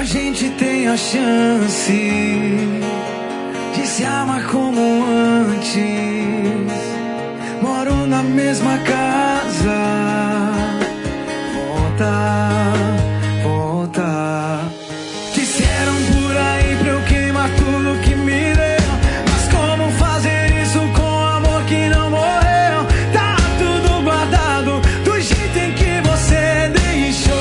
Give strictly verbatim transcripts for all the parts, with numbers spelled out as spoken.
gente tem a chance de se amar como antes. Moro na mesma casa. Volta, volta. Disseram por aí pra eu queimar tudo que me deu, mas como fazer isso com amor que não morreu? Tá tudo guardado do jeito em que você deixou.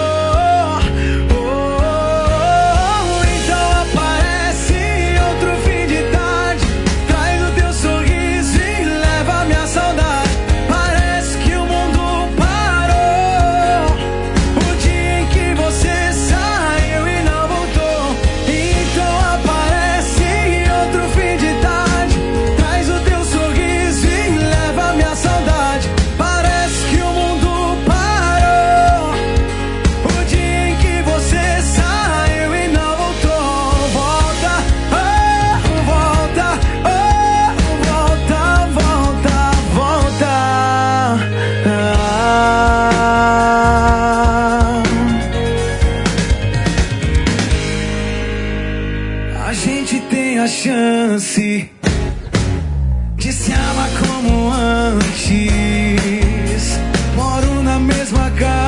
A gente tem a chance de se amar como antes. Moro na mesma casa.